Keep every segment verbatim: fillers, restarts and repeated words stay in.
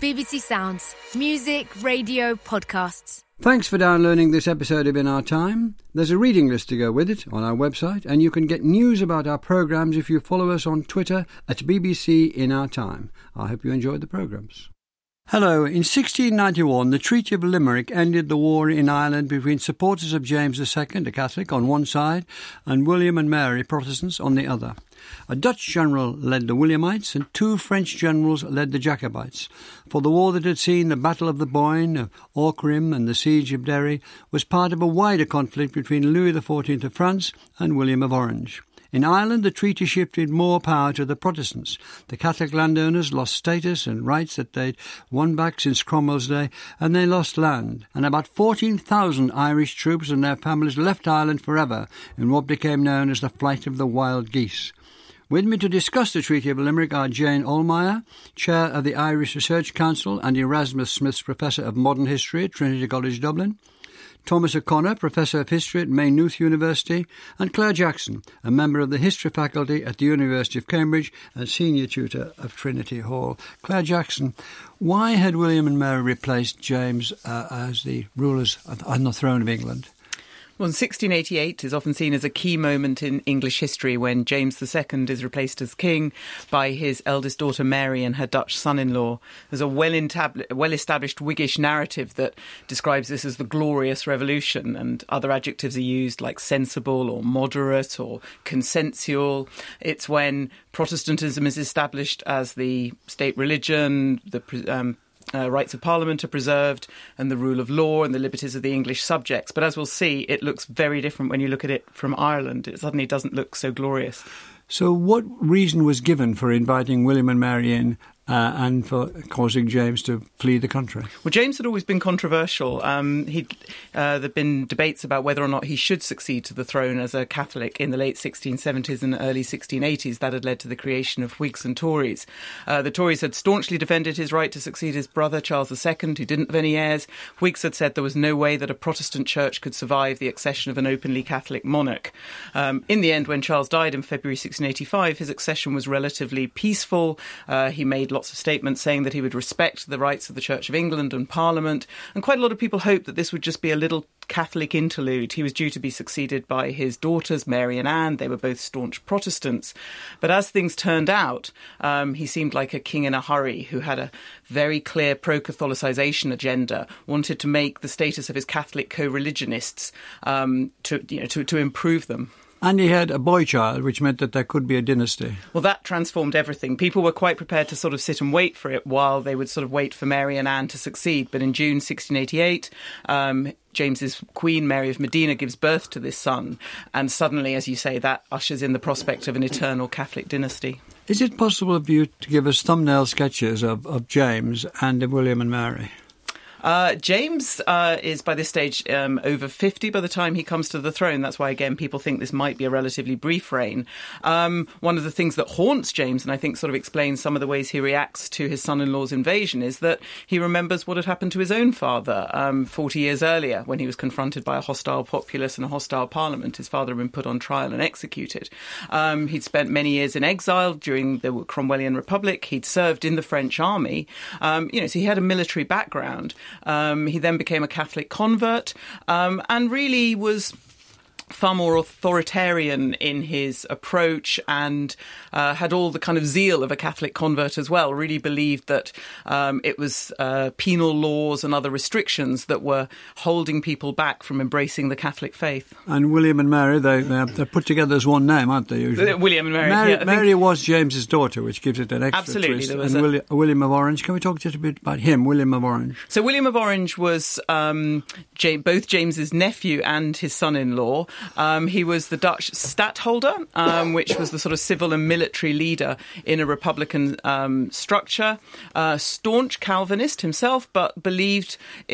B B C Sounds. Music, radio, podcasts. Thanks for downloading this episode of In Our Time. There's a reading list to go with it on our website, and you can get news about our programmes if you follow us on Twitter at B B C In Our Time. I hope you enjoyed the programmes. Hello. In sixteen ninety-one, the Treaty of Limerick ended the war in Ireland between supporters of James the Second, a Catholic, on one side, and William and Mary, Protestants, on the other. A Dutch general led the Williamites, and two French generals led the Jacobites. For the war that had seen the Battle of the Boyne, of Aughrim, and the Siege of Derry was part of a wider conflict between Louis the Fourteenth of France and William of Orange. In Ireland, the treaty shifted more power to the Protestants. The Catholic landowners lost status and rights that they'd won back since Cromwell's day, and they lost land. And about fourteen thousand Irish troops and their families left Ireland forever in what became known as the Flight of the Wild Geese. With me to discuss the Treaty of Limerick are Jane Ohlmeyer, Chair of the Irish Research Council and Erasmus Smith's Professor of Modern History at Trinity College Dublin, Thomas O'Connor, Professor of History at Maynooth University, and Claire Jackson, a member of the History Faculty at the University of Cambridge and Senior Tutor of Trinity Hall. Claire Jackson, why had William and Mary replaced James uh, as the rulers on the throne of England? Well, sixteen eighty-eight is often seen as a key moment in English history when James the Second is replaced as king by his eldest daughter Mary and her Dutch son-in-law. There's a well-established Whiggish narrative that describes this as the Glorious Revolution, and other adjectives are used like sensible or moderate or consensual. It's when Protestantism is established as the state religion, the um, Uh, rights of Parliament are preserved, and the rule of law and the liberties of the English subjects. But as we'll see, it looks very different when you look at it from Ireland. It suddenly doesn't look so glorious. So what reason was given for inviting William and Mary in uh, and for causing James to flee the country? Well, James had always been controversial. Um, he'd, uh, there'd been debates about whether or not he should succeed to the throne as a Catholic in the late sixteen seventies and early sixteen eighties. That had led to the creation of Whigs and Tories. Uh, the Tories had staunchly defended his right to succeed his brother, Charles the Second, who didn't have any heirs. Whigs had said there was no way that a Protestant church could survive the accession of an openly Catholic monarch. Um, in the end, when Charles died in February sixteen eighty-five, his accession was relatively peaceful. Uh, he made lots of statements saying that he would respect the rights of the Church of England and Parliament, and quite a lot of people hoped that this would just be a little Catholic interlude. He was due to be succeeded by his daughters, Mary and Anne. They were both staunch Protestants. But as things turned out, um, he seemed like a king in a hurry who had a very clear pro-Catholicisation agenda, wanted to make the status of his Catholic co-religionists, um, to, you know, to, to improve them. And he had a boy child, which meant that there could be a dynasty. Well, that transformed everything. People were quite prepared to sort of sit and wait for it while they would sort of wait for Mary and Anne to succeed. But in June sixteen eighty-eight, um, James's Queen, Mary of Modena, gives birth to this son. And suddenly, as you say, that ushers in the prospect of an eternal Catholic dynasty. Is it possible for you to give us thumbnail sketches of, of James and of William and Mary? Uh, James uh, is, by this stage, um, over fifty by the time he comes to the throne. That's why, again, people think this might be a relatively brief reign. Um, one of the things that haunts James, and I think sort of explains some of the ways he reacts to his son-in-law's invasion, is that he remembers what had happened to his own father um, forty years earlier when he was confronted by a hostile populace and a hostile parliament. His father had been put on trial and executed. Um, he'd spent many years in exile during the Cromwellian Republic. He'd served in the French army. Um, you know, so he had a military background. Um, he then became a Catholic convert um, and really was far more authoritarian in his approach and uh, had all the kind of zeal of a Catholic convert as well, really believed that um, it was uh, penal laws and other restrictions that were holding people back from embracing the Catholic faith. And William and Mary, they, they're put together as one name, aren't they, usually? Uh, William and Mary, Mary, yeah, Mary was James's daughter, which gives it an extra absolutely, twist. There was and a... William, William of Orange, can we talk just a bit about him, William of Orange? So William of Orange was um, James, both James's nephew and his son-in-law. Um, he was the Dutch stadtholder, um, which was the sort of civil and military leader in a republican um, structure. Uh, staunch Calvinist himself, but believed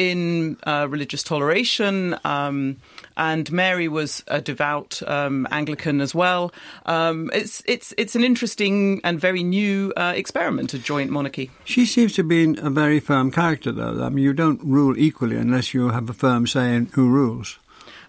in uh, religious toleration. Um, and Mary was a devout um, Anglican as well. Um, it's it's it's an interesting and very new uh, experiment, a joint monarchy. She seems to have been a very firm character, though. I mean, you don't rule equally unless you have a firm say in who rules.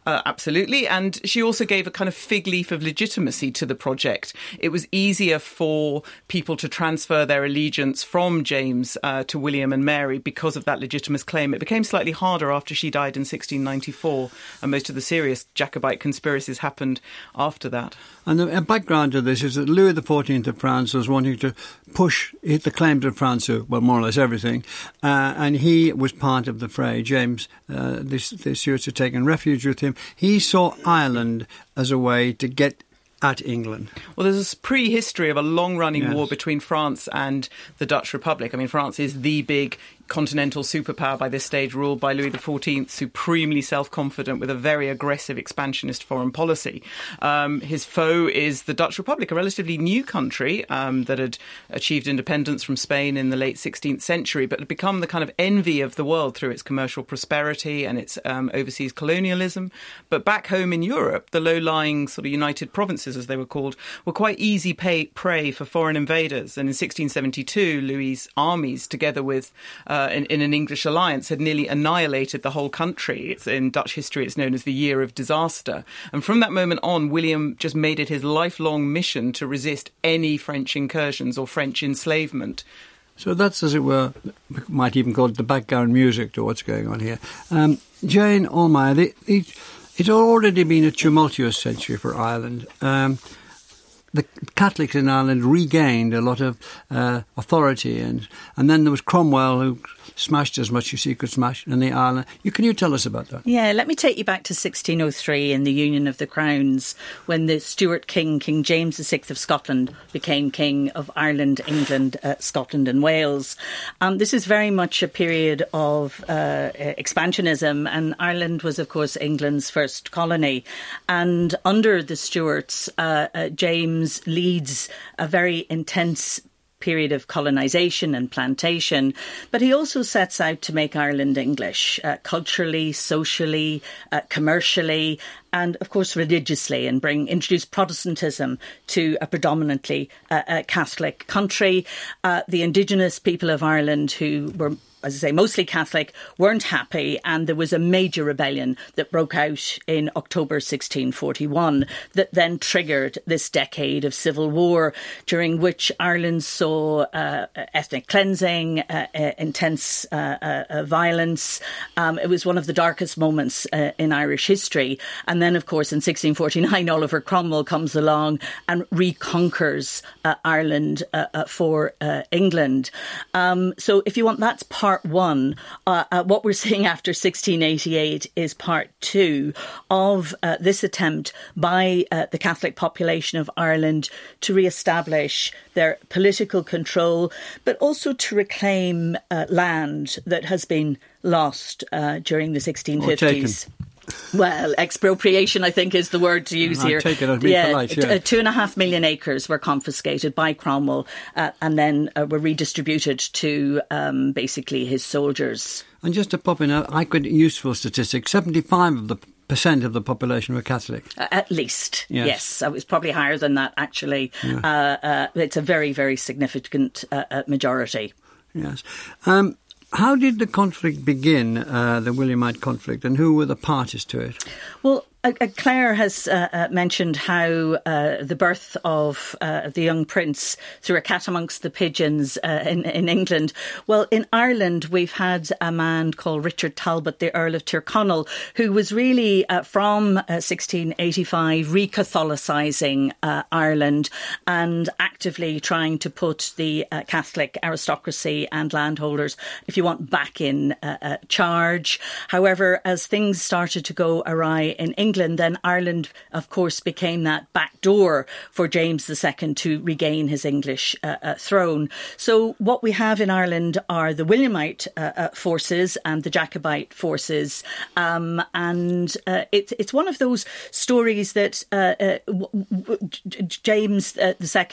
Uh, absolutely. And she also gave a kind of fig leaf of legitimacy to the project. It was easier for people to transfer their allegiance from James uh, to William and Mary because of that legitimate claim. It became slightly harder after she died in sixteen ninety-four, and most of the serious Jacobite conspiracies happened after that. And the background to this is that Louis the fourteenth of France was wanting to push the claims of France to, well, more or less everything, uh, and he was part of the fray. James, uh, the, the Stuarts had taken refuge with him. He saw Ireland as a way to get at England. Well, there's a prehistory of a long-running yes. war between France and the Dutch Republic. I mean, France is the big continental superpower by this stage, ruled by Louis the fourteenth, supremely self-confident with a very aggressive expansionist foreign policy. Um, his foe is the Dutch Republic, a relatively new country um, that had achieved independence from Spain in the late sixteenth century, but had become the kind of envy of the world through its commercial prosperity and its um, overseas colonialism. But back home in Europe, the low-lying sort of United Provinces, as they were called, were quite easy pay- prey for foreign invaders. And in sixteen seventy-two, Louis's armies, together with uh, Uh, in, in an English alliance, had nearly annihilated the whole country. It's, in Dutch history, it's known as the Year of Disaster. And from that moment on, William just made it his lifelong mission to resist any French incursions or French enslavement. So that's, as it were, we might even call it the background music to what's going on here. Um, Jane Allmeyer, the, the, it's already been a tumultuous century for Ireland. Um, The Catholics in Ireland regained a lot of uh, authority, and and then there was Cromwell, who smashed as much as he could smash in the Ireland. You, can you tell us about that? Yeah, let me take you back to sixteen oh three in the Union of the Crowns, when the Stuart king, King James the sixth of Scotland, became king of Ireland, England, uh, Scotland and Wales. Um, this is very much a period of uh, expansionism, and Ireland was, of course, England's first colony. And under the Stuarts, uh, uh, James leads a very intense period of colonisation and plantation, but he also sets out to make Ireland English, uh, culturally, socially, uh, commercially, and of course religiously, and bring introduce Protestantism to a predominantly uh, uh, Catholic country. Uh, the indigenous people of Ireland, who were, as I say, mostly Catholic, weren't happy, and there was a major rebellion that broke out in October sixteen forty-one that then triggered this decade of civil war, during which Ireland saw uh, ethnic cleansing, uh, uh, intense uh, uh, violence. Um, it was one of the darkest moments uh, in Irish history. And then, of course, in sixteen forty-nine, Oliver Cromwell comes along and reconquers uh, Ireland uh, uh, for uh, England. Um, so if you want, that's part Part one. Uh, uh, what we're seeing after sixteen eighty-eight is part two of uh, this attempt by uh, the Catholic population of Ireland to re-establish their political control, but also to reclaim uh, land that has been lost uh, during the sixteen fifties. Well, expropriation, I think, is the word to use I here. take it as being yeah, polite, yeah. T- two and a half million acres were confiscated by Cromwell uh, and then uh, were redistributed to um, basically his soldiers. And just to pop in, a, I could useful statistic: seventy-five of the percent of the population were Catholic. Uh, at least, yes. yes. It was probably higher than that, actually. Yeah. Uh, uh, it's a very, very significant uh, uh, majority. Yes. Um, How did the conflict begin, uh, the Williamite conflict, and who were the parties to it? Well, uh, Claire has uh, uh, mentioned how uh, the birth of uh, the young prince threw a cat amongst the pigeons uh, in, in England. Well, in Ireland, we've had a man called Richard Talbot, the Earl of Tyrconnell, who was really, uh, from uh, sixteen eighty-five, re-Catholicising uh, Ireland and actively trying to put the uh, Catholic aristocracy and landholders, if you want, back in uh, uh, charge. However, as things started to go awry in England, then Ireland, of course, became that back door for James the Second to regain his English uh, uh, throne. So what we have in Ireland are the Williamite uh, uh, forces and the Jacobite forces. Um, and uh, it, it's one of those stories that uh, uh, w- w- James uh, the Second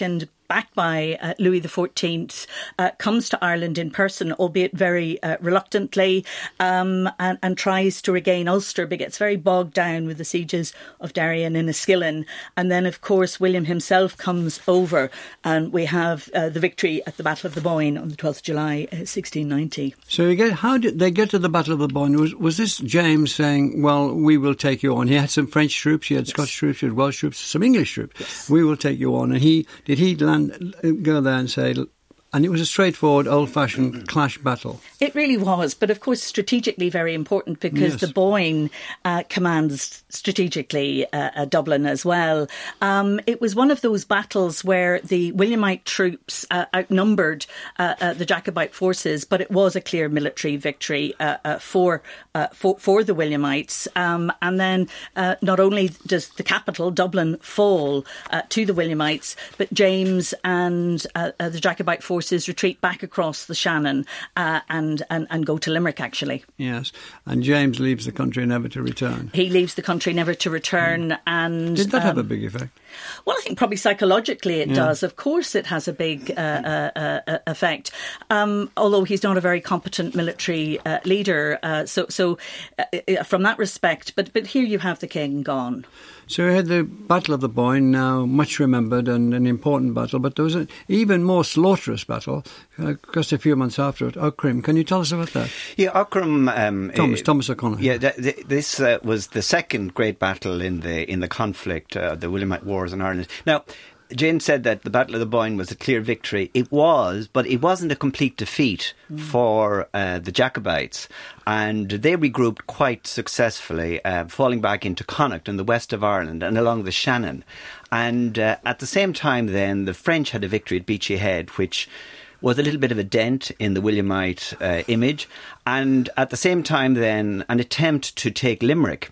backed by uh, Louis the fourteenth, uh, comes to Ireland in person, albeit very uh, reluctantly, um, and, and tries to regain Ulster, but gets very bogged down with the sieges of Derry and Enniskillen. And then, of course, William himself comes over, and we have uh, the victory at the Battle of the Boyne on the twelfth of July, uh, sixteen ninety. So you get, how did they get to the Battle of the Boyne? Was, was this James saying, well, we will take you on? He had some French troops, he had yes. Scottish troops, he had Welsh troops, some English troops. Yes. We will take you on. And he did he land, go there and say... And it was a straightforward, old-fashioned clash battle. It really was, but of course strategically very important, because yes. the Boyne uh, commands strategically uh, uh, Dublin as well. Um, it was one of those battles where the Williamite troops uh, outnumbered uh, uh, the Jacobite forces, but it was a clear military victory uh, uh, for, uh, for for the Williamites. Um, and then uh, not only does the capital, Dublin, fall uh, to the Williamites, but James and uh, uh, the Jacobite forces retreat back across the Shannon uh, and, and, and go to Limerick, actually. Yes, and James leaves the country never to return. He leaves the country never to return. Mm. and Did that um, have a big effect? Well, I think probably psychologically it yeah. does. Of course it has a big uh, uh, uh, effect, um, although he's not a very competent military uh, leader. Uh, so so uh, from that respect, but, but here you have the king gone. So we had the Battle of the Boyne, now much remembered and an important battle, but there was an even more slaughterous battle uh, just a few months after it, Aughrim. Can you tell us about that? Yeah, Aughrim... Um, Thomas, uh, Thomas O'Connor. Yeah, th- th- this uh, was the second great battle in the in the conflict, uh, the Williamite Wars in Ireland. Now, James said that the Battle of the Boyne was a clear victory. It was, but it wasn't a complete defeat mm. for uh, the Jacobites. And they regrouped quite successfully, uh, falling back into Connacht in the west of Ireland and along the Shannon. And uh, at the same time then, the French had a victory at Beachy Head, which was a little bit of a dent in the Williamite uh, image. And at the same time then, an attempt to take Limerick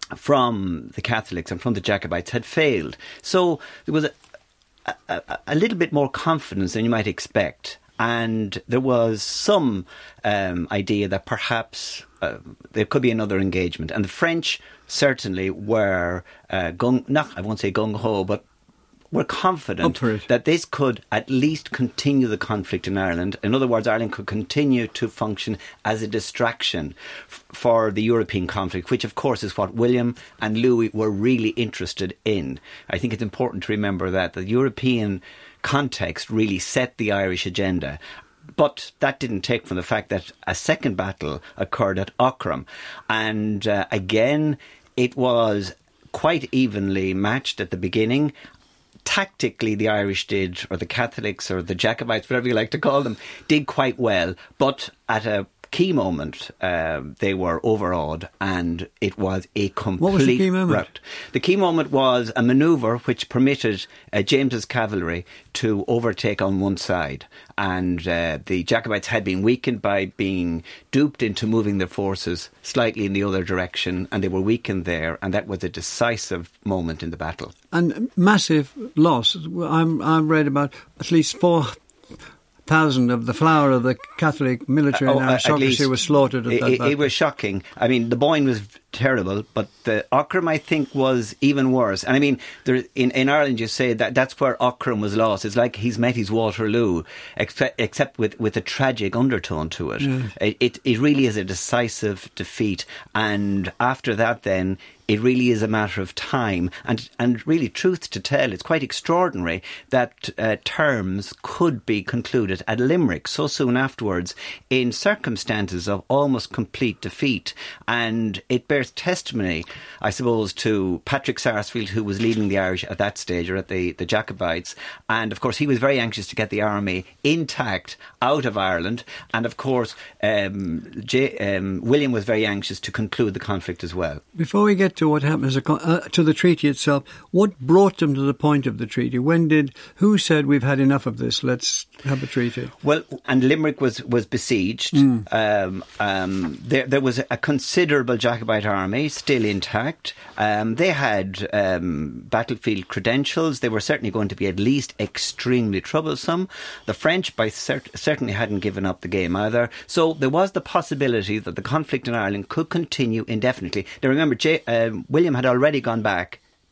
from the Catholics and from the Jacobites had failed. So there was a A, a, a little bit more confidence than you might expect, and there was some um, idea that perhaps uh, there could be another engagement, and the French certainly were uh, gung, not I won't say gung ho, but were confident that this could at least continue the conflict in Ireland. In other words, Ireland could continue to function as a distraction f- for the European conflict, which of course is what William and Louis were really interested in. I think it's important to remember that the European context really set the Irish agenda. But that didn't take from the fact that a second battle occurred at Aughrim. And uh, again, it was quite evenly matched at the beginning. Tactically, the Irish did, or the Catholics, or the Jacobites, whatever you like to call them, did quite well. But at a key moment, uh, they were overawed, and it was a complete What was the key moment? rout. The key moment was a manoeuvre which permitted uh, James's cavalry to overtake on one side. And uh, the Jacobites had been weakened by being duped into moving their forces slightly in the other direction, and they were weakened there, and that was a decisive moment in the battle. And massive loss. I'm, I've read about at least four thousand of the flower of the Catholic military oh, and aristocracy was slaughtered at it, that it, battle. It was shocking. I mean, the Boyne was terrible, but the Aughrim, I think, was even worse. And I mean, there, in, in Ireland, you say that that's where Aughrim was lost. It's like he's met his Waterloo, except, except with, with a tragic undertone to it. Yeah. It, it. It really is a decisive defeat. And after that, then, it really is a matter of time. And and really, truth to tell, it's quite extraordinary that uh, terms could be concluded at Limerick so soon afterwards in circumstances of almost complete defeat. And it bears testimony, I suppose, to Patrick Sarsfield, who was leading the Irish at that stage, or at the, the Jacobites. And, of course, he was very anxious to get the army intact out of Ireland. And, of course, um, J- um, William was very anxious to conclude the conflict as well. Before we get to what happened as a con- uh, to the treaty itself, what brought them to the point of the treaty? When did, who said we've had enough of this, let's have a treaty? Well, and Limerick was, was besieged. Mm. Um, um, there, there was a considerable Jacobite army still intact. Um, they had um, battlefield credentials. They were certainly going to be at least extremely troublesome. The French by cert- certainly hadn't given up the game either. So there was the possibility that the conflict in Ireland could continue indefinitely. Now remember, J- um, William had already gone back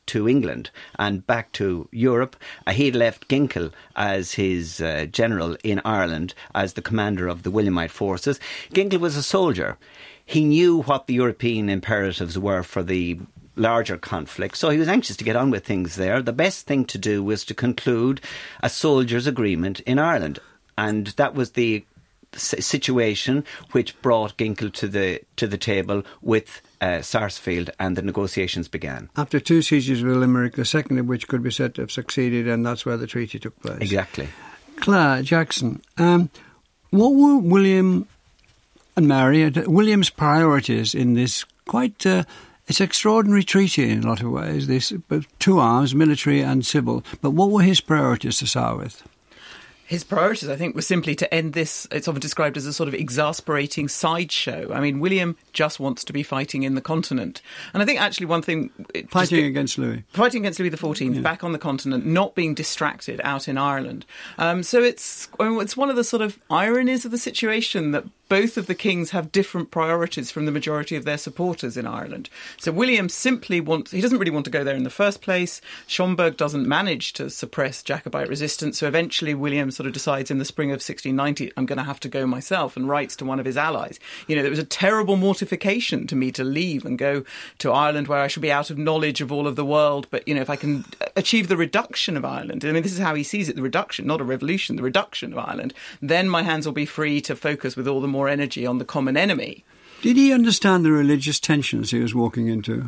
to England and back to Europe. Uh, he'd left Ginkel as his uh, general in Ireland, as the commander of the Williamite forces. Ginkel was a soldier. He knew what the European imperatives were for the larger conflict, so he was anxious to get on with things there. The best thing to do was to conclude a soldiers' agreement in Ireland, and that was the situation which brought Ginkel to the to the table with uh, Sarsfield, and the negotiations began. After two sieges of Limerick, the second of which could be said to have succeeded, and that's where the treaty took place. Exactly. Claire Jackson, um, what were William and Mary, William's priorities in this quite... Uh, It's an extraordinary treaty in a lot of ways, this two arms, military and civil. But what were his priorities to start with? His priorities, I think, were simply to end this. It's often described as a sort of exasperating sideshow. I mean, William just wants to be fighting in the continent. And I think actually one thing... Fighting against Louis. Fighting against Louis the fourteenth, yeah. Back on the continent, not being distracted out in Ireland. Um, so it's, it's one of the sort of ironies of the situation that both of the kings have different priorities from the majority of their supporters in Ireland. So William simply wants... He doesn't really want to go there in the first place. Schomberg doesn't manage to suppress Jacobite resistance. So eventually William sort of decides in the spring of sixteen ninety, I'm going to have to go myself, and writes to one of his allies. You know, there was a terrible mortification to me to leave and go to Ireland where I should be out of knowledge of all of the world. But, you know, if I can achieve the reduction of Ireland, I mean, this is how he sees it, the reduction, not a revolution, the reduction of Ireland, then my hands will be free to focus with all the more energy on the common enemy. Did he understand the religious tensions he was walking into?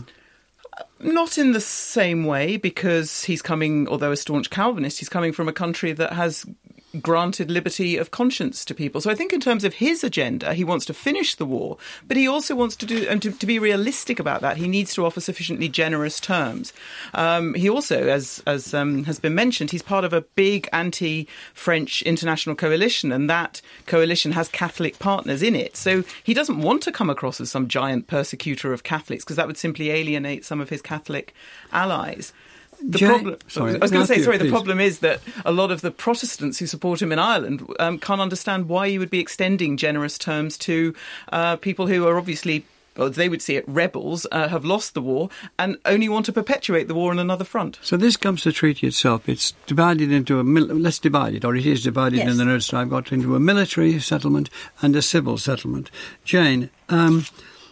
Not in the same way, because he's coming, although a staunch Calvinist, he's coming from a country that has granted liberty of conscience to people. So I think in terms of his agenda, he wants to finish the war, but he also wants to do, and to, to be realistic about that, he needs to offer sufficiently generous terms. Um, he also, as as um, has been mentioned, he's part of a big anti-French international coalition, and that coalition has Catholic partners in it. So he doesn't want to come across as some giant persecutor of Catholics, because that would simply alienate some of his Catholic allies. The Jay, problem, sorry, I was going to say, you, sorry, please. The problem is that a lot of the Protestants who support him in Ireland um, can't understand why you would be extending generous terms to uh, people who are obviously, well, they would see it, rebels, uh, have lost the war, and only want to perpetuate the war on another front. So this comes to the treaty itself. It's divided into a, mil- let's divide it, or it is divided yes. in the notes I've got, into a military settlement and a civil settlement. Jane, um...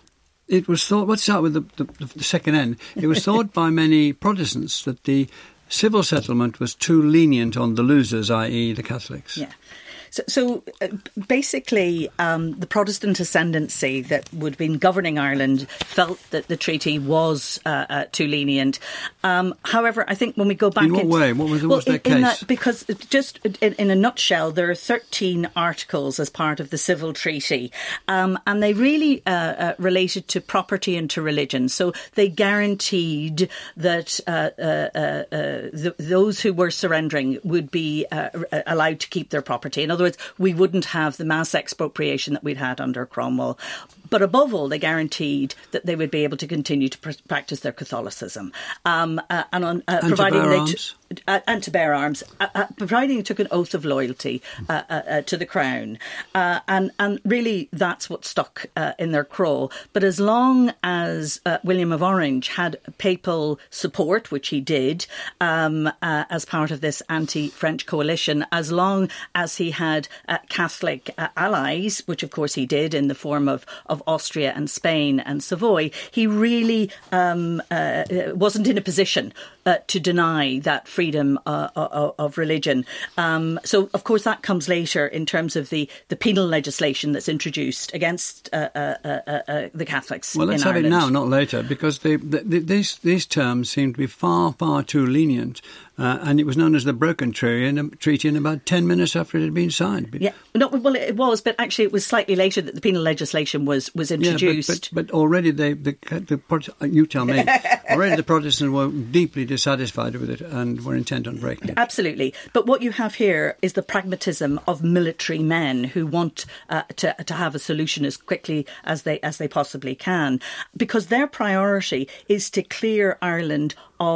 It was thought, let's start with the, the, the second end. It was thought by many Protestants that the civil settlement was too lenient on the losers, that is the Catholics. Yeah. So, so uh, basically, um, the Protestant ascendancy that would have been governing Ireland felt that the treaty was uh, uh, too lenient. Um, however, I think when we go back... In what into, way? What was, well, what was their in, case? in that, because just in, in a nutshell, there are thirteen articles as part of the civil treaty, um, and they really uh, uh, related to property and to religion. So they guaranteed that uh, uh, uh, the, those who were surrendering would be uh, allowed to keep their property. In other words, we wouldn't have the mass expropriation that we'd had under Cromwell. But above all, they guaranteed that they would be able to continue to pr- practice their Catholicism. Um, uh, and on, uh, and providing to bear they arms. T- uh, and to bear arms, uh, uh, providing they took an oath of loyalty uh, uh, uh, to the crown. Uh, and, and really, that's what stuck uh, in their craw. But as long as uh, William of Orange had papal support, which he did, um, uh, as part of this anti-French coalition, as long as he had uh, Catholic uh, allies, which of course he did in the form of, of Austria and Spain and Savoy, he really um, uh, wasn't in a position uh, to deny that freedom uh, of, of religion. Um, so, of course, that comes later in terms of the, the penal legislation that's introduced against uh, uh, uh, uh, the Catholics Well, let's in have Ireland. it now, not later, because they, they, these, these terms seem to be far, far too lenient. Uh, and it was known as the Broken Treaty in about ten minutes after it had been signed. Yeah, no, well, it was, but actually it was slightly later that the penal legislation was, was introduced. Yeah, but, but, but already they, the, the, the, you tell me, already the Protestants were deeply dissatisfied with it and were intent on breaking it. Absolutely. But what you have here is the pragmatism of military men who want uh, to, to have a solution as quickly as they, as they possibly can, because their priority is to clear Ireland of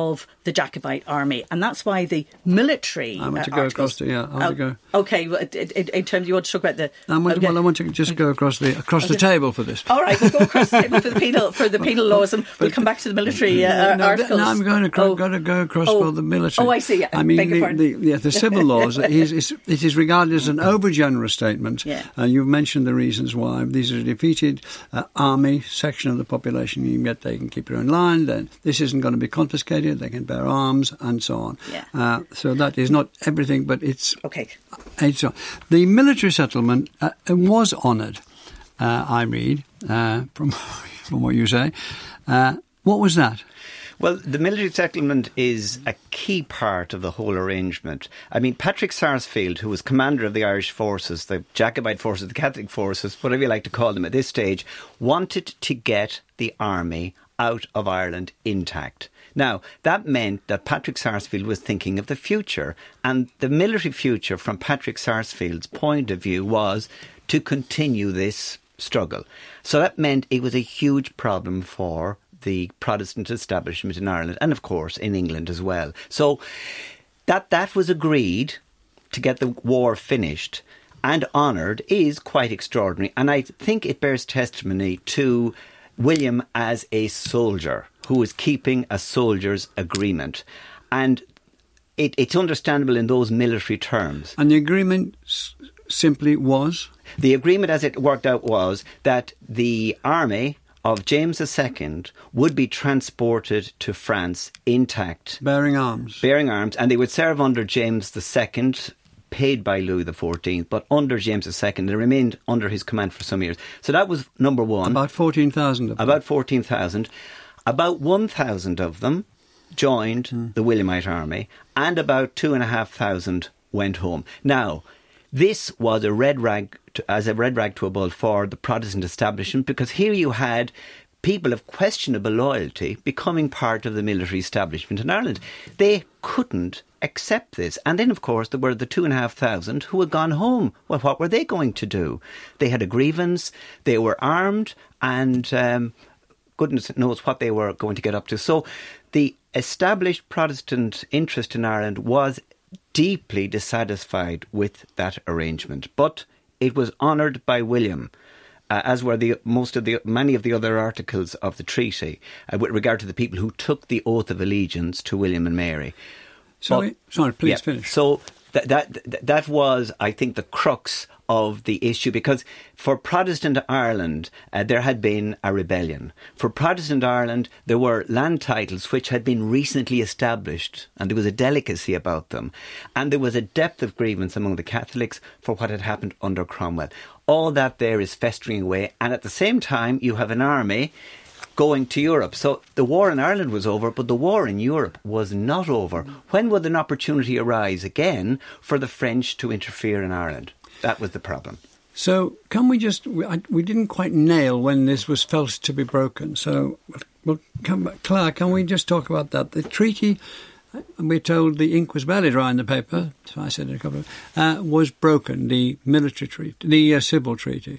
the Jacobite army. And that's why the military I want uh, to go articles, across the, yeah, I want uh, to go. Okay, well, in, in terms, you want to talk about the... I want, okay. Well, I want to just go across the across the table for this. All right, we'll go across the table for the penal, for the penal laws, and we'll come back to the military uh, no, articles. No, I'm going to, oh. got to go across oh. for the military. Oh, I see. I mean, Beg your the, pardon. the, yeah, the civil laws, it is, it is regarded as an overgenerous statement. Yeah. Uh, you've mentioned the reasons why. These are a defeated uh, army section of the population, yet they can keep their own land, then this isn't going to be confiscated, they can bear arms, and so on. Yeah. Uh, so that is not everything, but it's... Okay. it's the military settlement uh, was honoured, uh, I read, uh, from, from what you say. Uh, what was that? Well, the military settlement is a key part of the whole arrangement. I mean, Patrick Sarsfield, who was commander of the Irish forces, the Jacobite forces, the Catholic forces, whatever you like to call them at this stage, wanted to get the army out of Ireland intact. Now, that meant that Patrick Sarsfield was thinking of the future, and the military future from Patrick Sarsfield's point of view was to continue this struggle. So that meant it was a huge problem for the Protestant establishment in Ireland, and of course in England as well. So that that was agreed to get the war finished and honoured is quite extraordinary, and I think it bears testimony to William as a soldier who was keeping a soldier's agreement, and it, it's understandable in those military terms. And the agreement s- simply was? The agreement as it worked out was that the army of James the Second would be transported to France intact. Bearing arms. Bearing arms, and they would serve under James the Second, paid by Louis the Fourteenth, but under James the Second. They remained under his command for some years. So that was number one. About fourteen thousand of them. About fourteen thousand. About one thousand of them joined mm. the Williamite army, and about two and a half thousand went home. Now, this was a red rag, to, as a red rag to a bull for the Protestant establishment, because here you had people of questionable loyalty becoming part of the military establishment in Ireland. They couldn't accept this. And then, of course, there were the two and a half thousand who had gone home. Well, what were they going to do? They had a grievance, they were armed, and um, goodness knows what they were going to get up to. So the established Protestant interest in Ireland was deeply dissatisfied with that arrangement. But it was honoured by William. Uh, as were the most of the many of the other articles of the treaty, uh, with regard to the people who took the oath of allegiance to William and Mary. Sorry, but, sorry, please yeah, finish. So that that that was, I think, the crux of the issue, because for Protestant Ireland uh, there had been a rebellion. For Protestant Ireland there were land titles which had been recently established, and there was a delicacy about them, and there was a depth of grievance among the Catholics for what had happened under Cromwell. All that there is festering away, and at the same time you have an army going to Europe. So the war in Ireland was over, but the war in Europe was not over. When would an opportunity arise again for the French to interfere in Ireland? That was the problem. So can we just, we, I, we didn't quite nail when this was felt to be broken. So we'll come back. Claire, can we just talk about that? The treaty, we're told the ink was barely dry in the paper, so I said it a couple of, uh, was broken, the military treaty, the uh, civil treaty.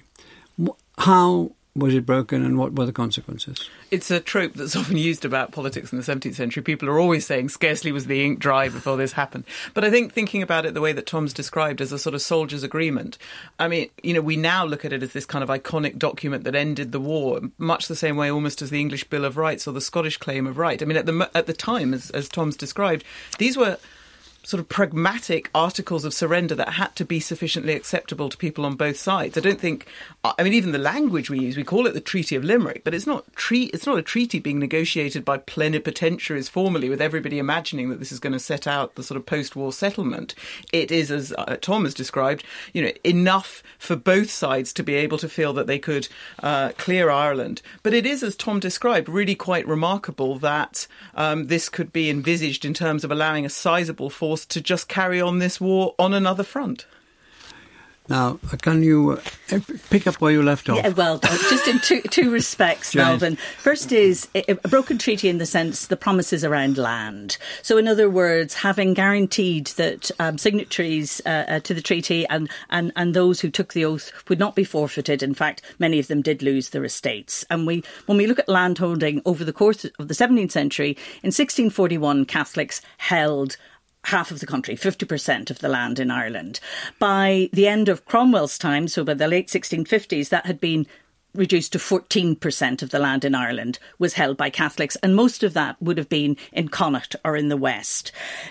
How was it broken, and what were the consequences? It's a trope that's often used about politics in the seventeenth century. People are always saying, scarcely was the ink dry before this happened. But I think thinking about it the way that Tom's described as a sort of soldier's agreement, I mean, you know, we now look at it as this kind of iconic document that ended the war, much the same way almost as the English Bill of Rights or the Scottish Claim of Right. I mean, at the at the time, as, as Tom's described, these were sort of pragmatic articles of surrender that had to be sufficiently acceptable to people on both sides. I don't think, I mean, even the language we use, we call it the Treaty of Limerick, but it's not tre- it's not a treaty being negotiated by plenipotentiaries formally with everybody imagining that this is going to set out the sort of post-war settlement. It is, as uh, Tom has described, you know, enough for both sides to be able to feel that they could uh, clear Ireland. But it is, as Tom described, really quite remarkable that um, this could be envisaged in terms of allowing a sizable force to just carry on this war on another front. Now, can you uh, pick up where you left off? Yeah, well, just in two, two respects, Melvin. First is a broken treaty in the sense the promises around land. So, in other words, having guaranteed that um, signatories uh, uh, to the treaty and, and, and those who took the oath would not be forfeited. In fact, many of them did lose their estates. And we, when we look at landholding over the course of the seventeenth century, in sixteen forty-one, Catholics held half of the country, fifty percent of the land in Ireland. By the end of Cromwell's time, so by the late sixteen fifties, that had been reduced to fourteen percent of the land in Ireland was held by Catholics, and most of that would have been in Connacht or in the west.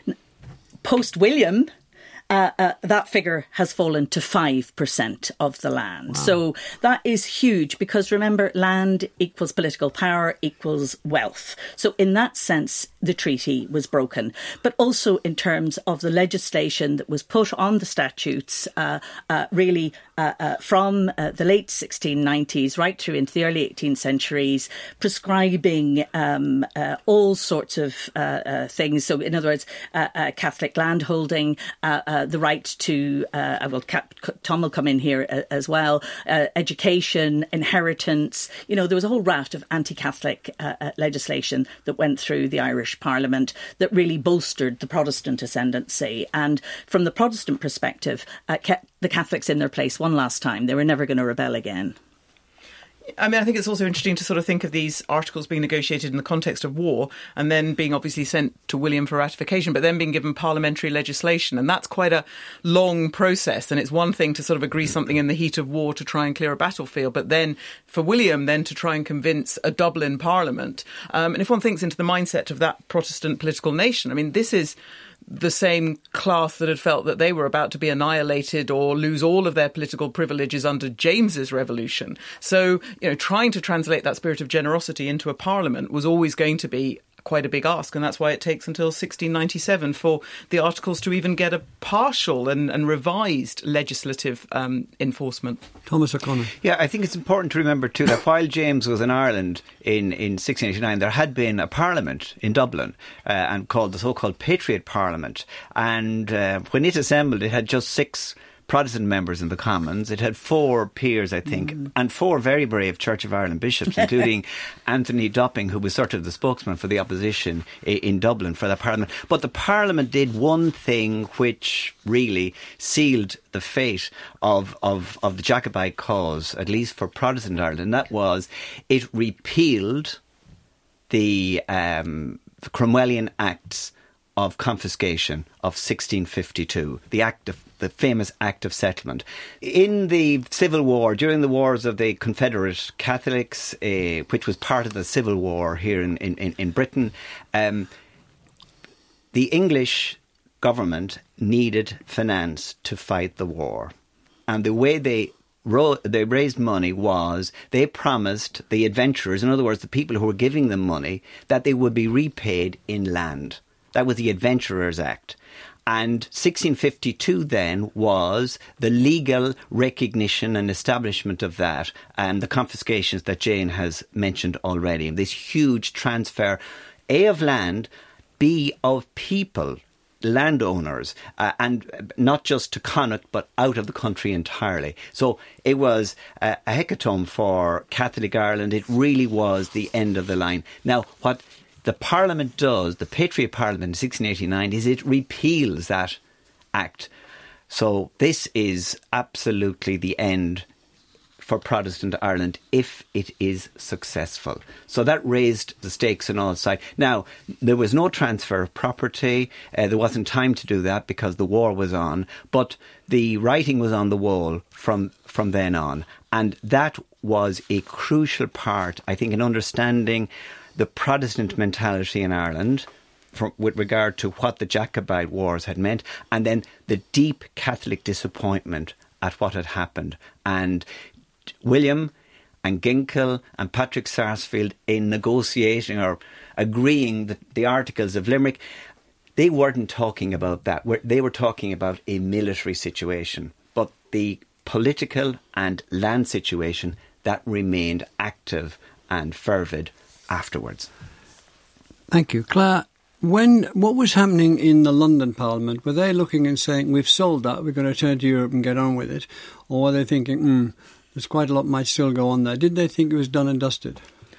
Post-William, Uh, uh, that figure has fallen to five percent of the land. Wow. So that is huge because, remember, land equals political power equals wealth. So in that sense, the treaty was broken. But also in terms of the legislation that was put on the statutes, uh, uh, really uh, uh, from uh, the late sixteen nineties right through into the early eighteenth centuries, prescribing um, uh, all sorts of uh, uh, things. So in other words, uh, uh, Catholic landholding, uh, uh, the right to, uh, well, Tom will come in here uh, as well, uh, education, inheritance. You know, there was a whole raft of anti-Catholic uh, uh, legislation that went through the Irish Parliament that really bolstered the Protestant ascendancy. And from the Protestant perspective, uh, kept the Catholics in their place one last time. They were never going to rebel again. I mean, I think it's also interesting to sort of think of these articles being negotiated in the context of war and then being obviously sent to William for ratification, but then being given parliamentary legislation. And that's quite a long process. And it's one thing to sort of agree something in the heat of war to try and clear a battlefield, but then for William then to try and convince a Dublin parliament. Um, and if one thinks into the mindset of that Protestant political nation, I mean, this is the same class that had felt that they were about to be annihilated or lose all of their political privileges under James's revolution. So, you know, trying to translate that spirit of generosity into a parliament was always going to be quite a big ask, and that's why it takes until sixteen ninety-seven for the Articles to even get a partial and, and revised legislative um, enforcement. Thomas O'Connor. Yeah, I think it's important to remember too that while James was in Ireland in, in sixteen eighty-nine, there had been a parliament in Dublin uh, and called the so-called Patriot Parliament, and uh, when it assembled it had just six Protestant members in the Commons. It had four peers, I think, mm. and four very brave Church of Ireland bishops, including Anthony Dopping, who was sort of the spokesman for the opposition in Dublin for the Parliament. But the Parliament did one thing which really sealed the fate of, of, of the Jacobite cause, at least for Protestant Ireland, and that was it repealed the, um, the Cromwellian Acts of confiscation of sixteen fifty-two, the act of the famous Act of Settlement. In the Civil War, during the wars of the Confederate Catholics, uh, which was part of the Civil War here in, in, in Britain, um, the English government needed finance to fight the war. And the way they ro- they raised money was they promised the adventurers, in other words, the people who were giving them money, that they would be repaid in land. That was the Adventurers Act. And sixteen fifty-two then was the legal recognition and establishment of that, and the confiscations that Jane has mentioned already. This huge transfer, A, of land, B, of people, landowners, uh, and not just to Connacht, but out of the country entirely. So it was a, a hecatomb for Catholic Ireland. It really was the end of the line. Now, what the Parliament does, the Patriot Parliament in sixteen eighty-nine, is it repeals that act. So this is absolutely the end for Protestant Ireland if it is successful. So that raised the stakes on all sides. Now, there was no transfer of property. Uh, there wasn't time to do that because the war was on. But the writing was on the wall from, from then on. And that was a crucial part, I think, in understanding the Protestant mentality in Ireland from, with regard to what the Jacobite wars had meant, and then the deep Catholic disappointment at what had happened. And William and Ginkell and Patrick Sarsfield, in negotiating or agreeing the, the Articles of Limerick, they weren't talking about that. They were talking about a military situation. But the political and land situation, that remained active and fervid afterwards. Thank you. Claire, When what was happening in the London Parliament, were they looking and saying, we've sold that, we're going to turn to Europe and get on with it? Or were they thinking, hmm, there's quite a lot might still go on there? Did they think it was done and dusted?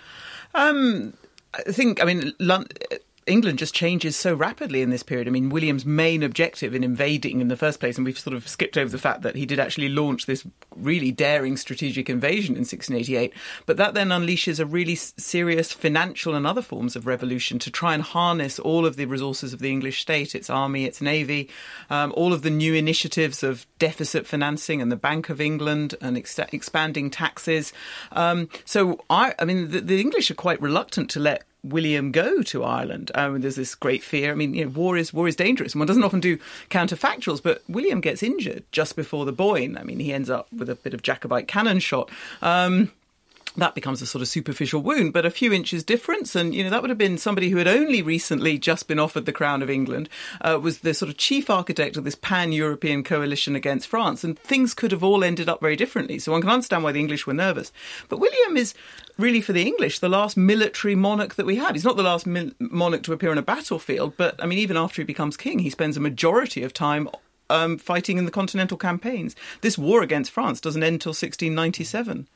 Um, I think, I mean, London... England just changes so rapidly in this period. I mean, William's main objective in invading in the first place, and we've sort of skipped over the fact that he did actually launch this really daring strategic invasion in sixteen eighty-eight, but that then unleashes a really serious financial and other forms of revolution to try and harness all of the resources of the English state, its army, its navy, um, all of the new initiatives of deficit financing and the Bank of England and ex- expanding taxes. Um, so, I, I mean, the, the English are quite reluctant to let William go to Ireland. Um, there's this great fear. I mean, you know, war is war is dangerous, and one doesn't often do counterfactuals. But William gets injured just before the Boyne. I mean, he ends up with a bit of Jacobite cannon shot. Um, that becomes a sort of superficial wound, but a few inches difference. And, you know, that would have been somebody who had only recently just been offered the crown of England, uh, was the sort of chief architect of this pan-European coalition against France. And things could have all ended up very differently. So one can understand why the English were nervous. But William is really, for the English, the last military monarch that we have. He's not the last mil- monarch to appear on a battlefield, but, I mean, even after he becomes king, he spends a majority of time um, fighting in the continental campaigns. This war against France doesn't end till sixteen ninety-seven.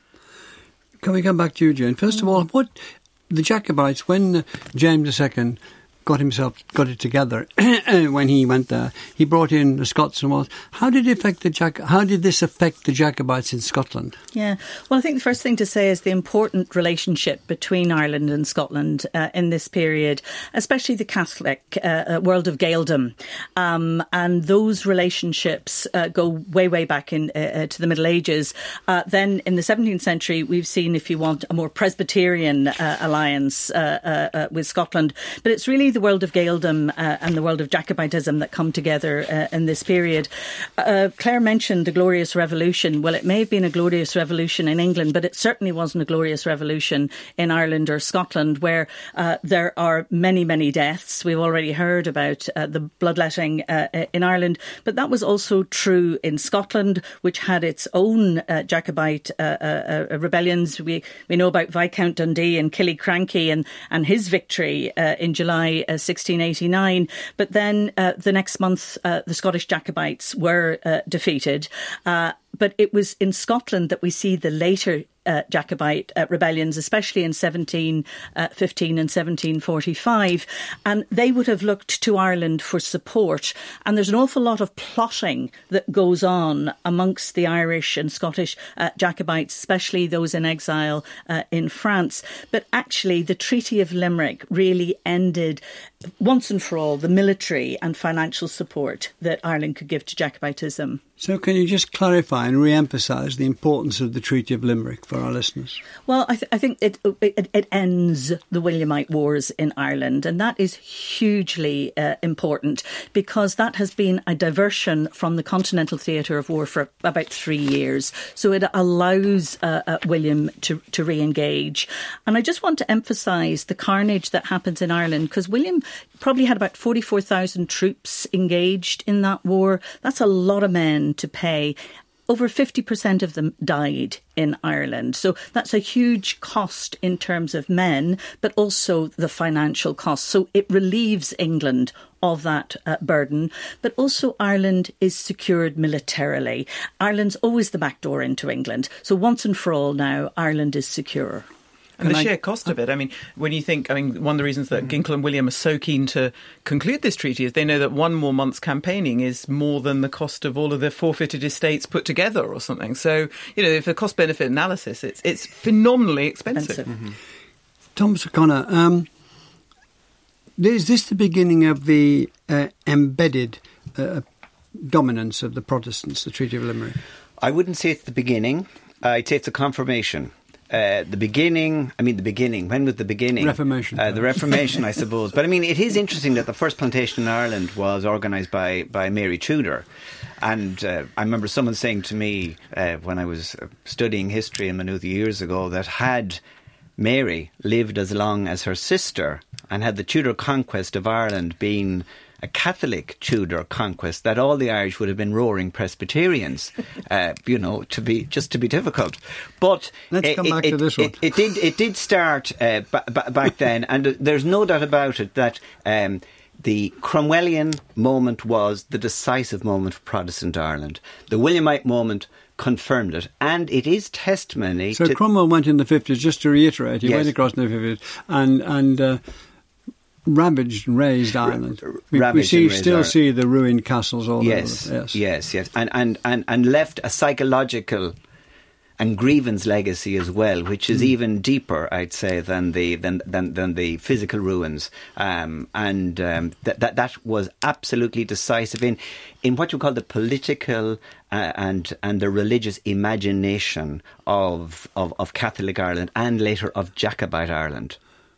Can we come back to you, Jane? First of all, what the Jacobites, when James the Second got himself got it together, when he went there, he brought in the Scots and Wales. How did it affect the Jac- How did this affect the Jacobites in Scotland? Yeah, well, I think the first thing to say is the important relationship between Ireland and Scotland uh, in this period, especially the Catholic uh, world of Gaeldom, um, and those relationships uh, go way, way back in uh, to the Middle Ages. Uh, then, in the seventeenth century, we've seen, if you want, a more Presbyterian uh, alliance uh, uh, uh, with Scotland, but it's really the world of Gaeldom uh, and the world of Jacobitism that come together uh, in this period. Uh, Claire mentioned the Glorious Revolution. Well, it may have been a glorious revolution in England, but it certainly wasn't a glorious revolution in Ireland or Scotland, where uh, there are many, many deaths. We've already heard about uh, the bloodletting uh, in Ireland, but that was also true in Scotland, which had its own uh, Jacobite uh, uh, uh, rebellions. We we know about Viscount Dundee and Killiecrankie and, and his victory uh, in July Uh, sixteen eighty-nine, but then uh, the next month uh, the Scottish Jacobites were uh, defeated. Uh, but it was in Scotland that we see the later uh, Jacobite uh, rebellions, especially in seventeen fifteen and seventeen forty-five. And they would have looked to Ireland for support. And there's an awful lot of plotting that goes on amongst the Irish and Scottish uh, Jacobites, especially those in exile uh, in France. But actually, the Treaty of Limerick really ended once and for all the military and financial support that Ireland could give to Jacobitism. So can you just clarify and re-emphasise the importance of the Treaty of Limerick for our listeners? Well, I, th- I think it, it it ends the Williamite Wars in Ireland, and that is hugely uh, important because that has been a diversion from the continental theatre of war for about three years. So it allows uh, uh, William to, to re-engage. And I just want to emphasise the carnage that happens in Ireland, because William probably had about forty-four thousand troops engaged in that war. That's a lot of men to pay. Over fifty percent of them died in Ireland. So that's a huge cost in terms of men, but also the financial cost. So it relieves England of that uh, burden. But also Ireland is secured militarily. Ireland's always the back door into England. So once and for all now, Ireland is secure. And the sheer cost of it. I mean, when you think, I mean, one of the reasons that Ginkle and William are so keen to conclude this treaty is they know that one more month's campaigning is more than the cost of all of their forfeited estates put together or something. So, you know, if a cost-benefit analysis, it's it's phenomenally expensive. expensive. Mm-hmm. Thomas O'Connor, um, is this the beginning of the uh, embedded uh, dominance of the Protestants, the Treaty of Limerick? I wouldn't say it's the beginning. Uh, I'd say it's a confirmation. Uh, the beginning, I mean the beginning, when was the beginning? Reformation. Uh, the Reformation, I suppose. But I mean, it is interesting that the first plantation in Ireland was organised by, by Mary Tudor. And uh, I remember someone saying to me uh, when I was studying history in Maynooth years ago that had Mary lived as long as her sister and had the Tudor conquest of Ireland been a Catholic Tudor conquest, that all the Irish would have been roaring Presbyterians, uh, you know, to be just to be difficult. But let's it, come back it, to this it, one. It, it did it did start uh, b- b- back then, and there's no doubt about it that um, the Cromwellian moment was the decisive moment for Protestant Ireland. The Williamite moment confirmed it, and it is testimony. So to Cromwell went in the fifties, just to reiterate, he yes. went across in the fifties and and uh, ravaged and razed Ireland. We, we see, still Ireland. see the ruined castles all yes, over. Yes, yes, yes, and, and, and, and left a psychological and grievance legacy as well, which is mm. even deeper, I'd say, than the than than, than the physical ruins. Um, and um, that that that was absolutely decisive in in what you call the political uh, and and the religious imagination of, of of Catholic Ireland and later of Jacobite Ireland.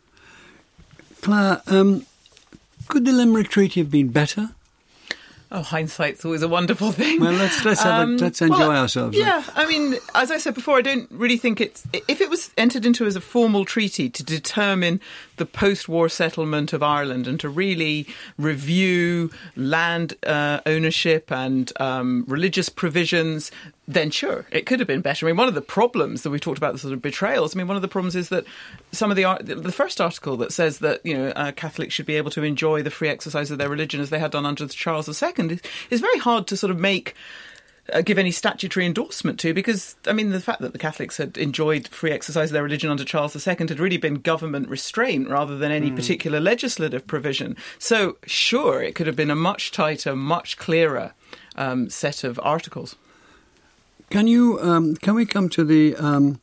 Claire, um, could the Limerick Treaty have been better? Oh, hindsight's always a wonderful thing. Well, let's let's have um, a, let's enjoy well, ourselves. Yeah, I mean, as I said before, I don't really think it's if it was entered into as a formal treaty to determine the post-war settlement of Ireland and to really review land uh, ownership and um, religious provisions, then sure, it could have been better. I mean, one of the problems that we talked about, the sort of betrayals, I mean, one of the problems is that some of the the first article that says that, you know, uh, Catholics should be able to enjoy the free exercise of their religion as they had done under Charles the Second is, is very hard to sort of make Uh, give any statutory endorsement to, because, I mean, the fact that the Catholics had enjoyed free exercise of their religion under Charles the Second had really been government restraint rather than any mm. particular legislative provision. So, sure, it could have been a much tighter, much clearer um, set of articles. Can you? Um, can we come to the um,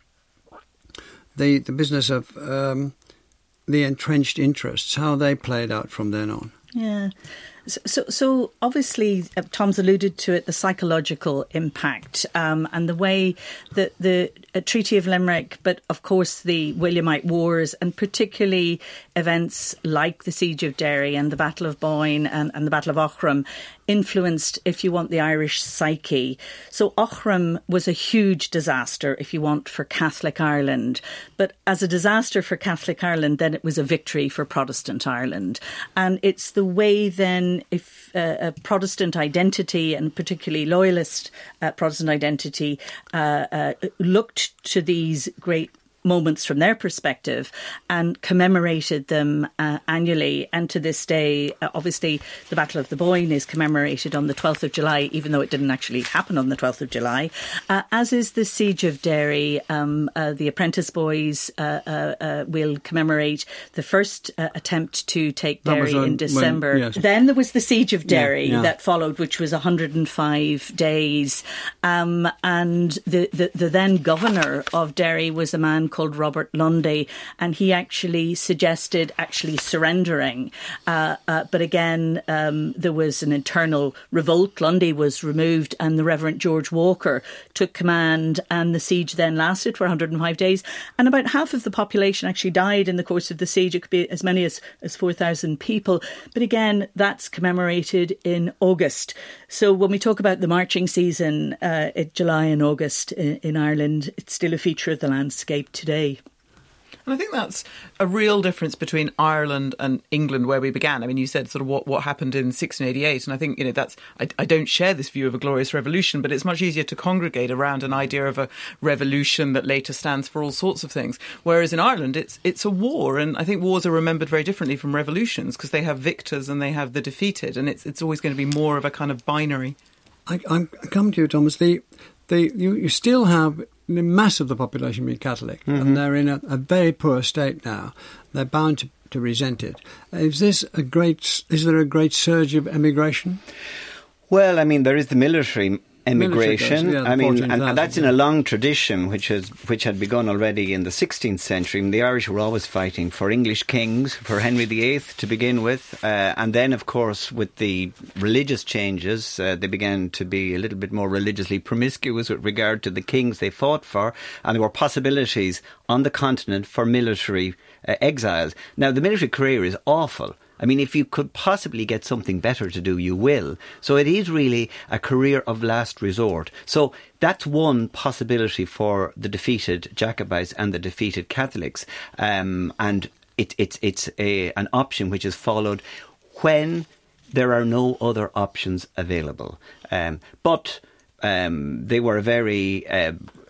the the business of um, the entrenched interests? How they played out from then on? Yeah. So, so, so obviously, uh, Tom's alluded to it, the psychological impact um, and the way that the uh, Treaty of Limerick, but of course the Williamite Wars and particularly events like the Siege of Derry and the Battle of Boyne and, and the Battle of Aughrim influenced, if you want, the Irish psyche. So Aughrim was a huge disaster, if you want, for Catholic Ireland. But as a disaster for Catholic Ireland, then it was a victory for Protestant Ireland. And it's the way then, if uh, a Protestant identity, and particularly loyalist uh, Protestant identity, uh, uh, looked to these great moments from their perspective and commemorated them uh, annually. And to this day, uh, obviously, the Battle of the Boyne is commemorated on the twelfth of July, even though it didn't actually happen on the twelfth of July, uh, as is the Siege of Derry. Um, uh, the Apprentice Boys uh, uh, uh, will commemorate the first uh, attempt to take that Derry on, in December. When, yes. Then there was the Siege of Derry yeah, yeah. that followed, which was one hundred five days. Um, and the, the, the then governor of Derry was a man called Robert Lundy, and he actually suggested actually surrendering. Uh, uh, but again, um, there was an internal revolt. Lundy was removed and the Reverend George Walker took command, and the siege then lasted for one hundred five days. And about half of the population actually died in the course of the siege. It could be as many as, as four thousand people. But again, that's commemorated in August. So when we talk about the marching season uh, in July and August in, in Ireland, it's still a feature of the landscape today. And I think that's a real difference between Ireland and England, where we began. I mean, you said sort of what, what happened in sixteen eighty-eight, and I think, you know, that's I, I don't share this view of a glorious revolution, but it's much easier to congregate around an idea of a revolution that later stands for all sorts of things. Whereas in Ireland, it's it's a war, and I think wars are remembered very differently from revolutions because they have victors and they have the defeated, and it's it's always going to be more of a kind of binary. I, I come to you, Thomas. The the you, you still have the mass of the population being Catholic, mm-hmm. and they're in a, a very poor state now. They're bound to, to resent it. Is this a great? Is there a great surge of emigration? Well, I mean, there is the military emigration. Goes, yeah, I mean, and, and that's yeah. in a long tradition which has which had begun already in the sixteenth century. I mean, the Irish were always fighting for English kings, for Henry the Eighth to begin with, uh, and then, of course, with the religious changes, uh, they began to be a little bit more religiously promiscuous with regard to the kings they fought for, and there were possibilities on the continent for military uh, exiles. Now, the military career is awful. I mean, if you could possibly get something better to do, you will. So it is really a career of last resort. So that's one possibility for the defeated Jacobites and the defeated Catholics. Um, and it, it, it's a, an option which is followed when there are no other options available. Um, but um, they were a very... Uh,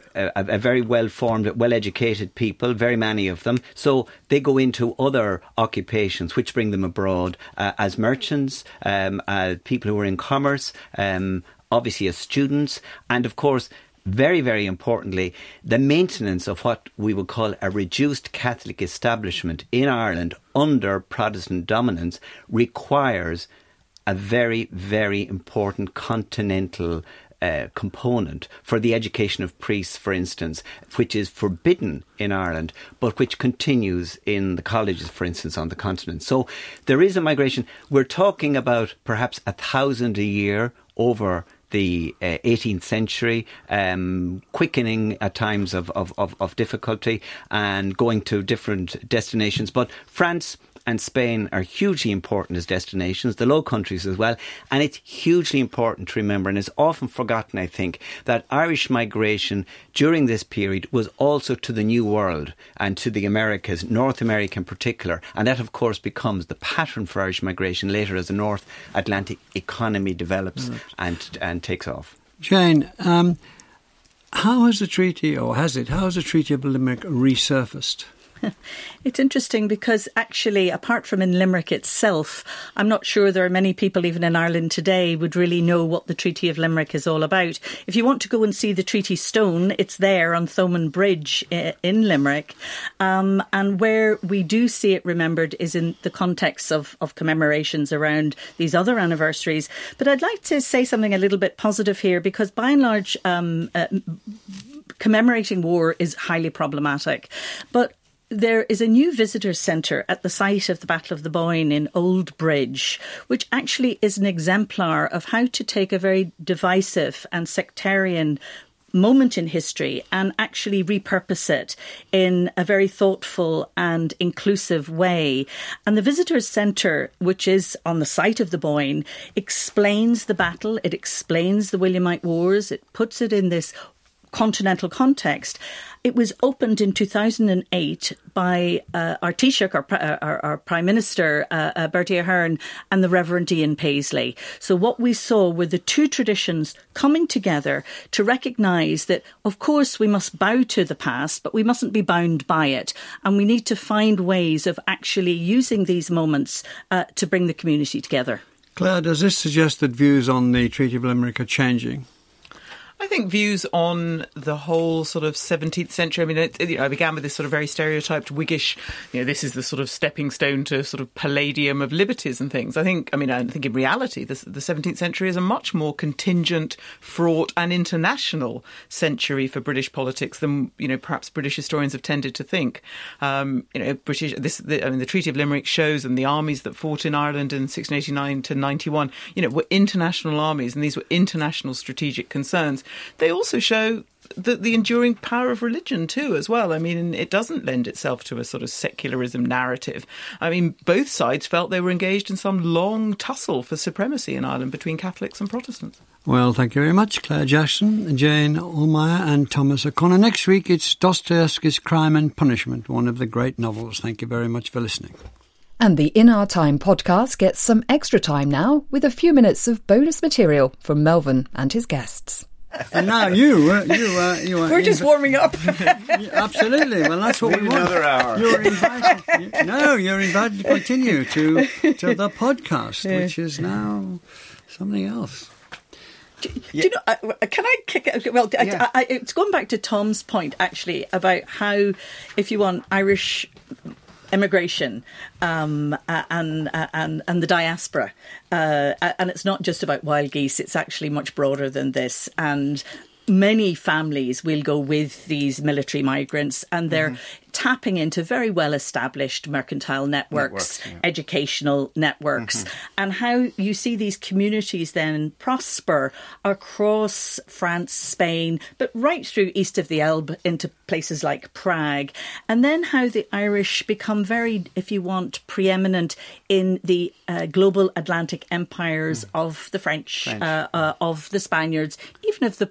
a, a very well-formed, well-educated people, very many of them. So they go into other occupations which bring them abroad uh, as merchants, um, uh, people who are in commerce, um, obviously as students, and of course, very, very importantly, the maintenance of what we would call a reduced Catholic establishment in Ireland under Protestant dominance requires a very, very important continental uh, component for the education of priests, for instance, which is forbidden in Ireland, but which continues in the colleges, for instance, on the continent. So there is a migration. We're talking about perhaps a thousand a year over the uh, eighteenth century, um, quickening at times of, of, of, of difficulty and going to different destinations. But France and Spain are hugely important as destinations, the Low Countries as well. And it's hugely important to remember, and it's often forgotten, I think, that Irish migration during this period was also to the New World and to the Americas, North America in particular. And that, of course, becomes the pattern for Irish migration later as the North Atlantic economy develops mm. and, and takes off. Jane, um, how has the treaty, or has it, how has the Treaty of Limerick resurfaced? It's interesting because actually, apart from in Limerick itself, I'm not sure there are many people even in Ireland today would really know what the Treaty of Limerick is all about. If you want to go and see the Treaty Stone, it's there on Thomond Bridge in Limerick. Um, and where we do see it remembered is in the context of, of commemorations around these other anniversaries. But I'd like to say something a little bit positive here because by and large, um, uh, commemorating war is highly problematic. But there is a new visitor centre at the site of the Battle of the Boyne in Old Bridge, which actually is an exemplar of how to take a very divisive and sectarian moment in history and actually repurpose it in a very thoughtful and inclusive way. And the Visitors Centre, which is on the site of the Boyne, explains the battle, it explains the Williamite Wars, it puts it in this continental context. It was opened in two thousand eight by uh, our Taoiseach, our, our, our Prime Minister, uh, uh, Bertie Ahern, and the Reverend Ian Paisley. So what we saw were the two traditions coming together to recognise that, of course, we must bow to the past, but we mustn't be bound by it. And we need to find ways of actually using these moments uh, to bring the community together. Claire, does this suggest that views on the Treaty of Limerick are changing? I think views on the whole sort of seventeenth century, I mean, it, it, you know, I began with this sort of very stereotyped Whiggish, you know, this is the sort of stepping stone to sort of palladium of liberties and things. I think, I mean, I think in reality, this, the seventeenth century is a much more contingent, fraught and international century for British politics than, you know, perhaps British historians have tended to think. Um, you know, British, this, the, I mean, the Treaty of Limerick shows and the armies that fought in Ireland in sixteen eighty-nine to ninety-one, you know, were international armies and these were international strategic concerns. They also show the, the enduring power of religion too, as well. I mean, it doesn't lend itself to a sort of secularism narrative. I mean, both sides felt they were engaged in some long tussle for supremacy in Ireland between Catholics and Protestants. Well, thank you very much, Claire Jackson, Jane Allmeyer and Thomas O'Connor. Next week, it's Dostoevsky's Crime and Punishment, one of the great novels. Thank you very much for listening. And the In Our Time podcast gets some extra time now with a few minutes of bonus material from Melvin and his guests. And now you, uh, you, uh, you are. We're just inv- warming up. Yeah, absolutely. Well, that's what we want. Another hour. You're invited. You, no, you're invited to continue to to the podcast, yeah. which is now something else. Do, yeah. do you know? Uh, can I kick it? Well, yeah. I, I, it's going back to Tom's point actually about how, if you want, Irish immigration um, and and and the diaspora, uh, and it's not just about wild geese. It's actually much broader than this. And many families will go with these military migrants, and they're mm-hmm. tapping into very well-established mercantile networks, networks yeah. educational networks, mm-hmm. and how you see these communities then prosper across France, Spain, but right through east of the Elbe into places like Prague, and then how the Irish become very, if you want, preeminent in the uh, global Atlantic empires mm. of the French, French. Uh, uh, of the Spaniards, even of the Portuguese.